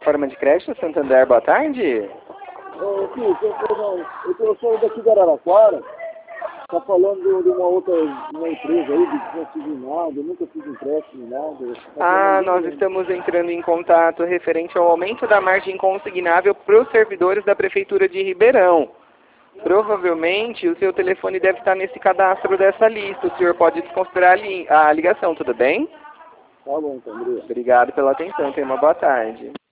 plataforma de crédito Santander, boa tarde. Eu sou daqui de Araraquara, tá falando de uma empresa aí, de consignado, eu nunca fiz empréstimo, nada. Nós estamos entrando em contato referente ao aumento da margem consignável para os servidores da Prefeitura de Ribeirão. Provavelmente o seu telefone deve estar nesse cadastro dessa lista. O senhor pode desconsiderar a ligação, tudo bem? Tá bom, então, obrigado. Obrigado pela atenção, tenha uma boa tarde.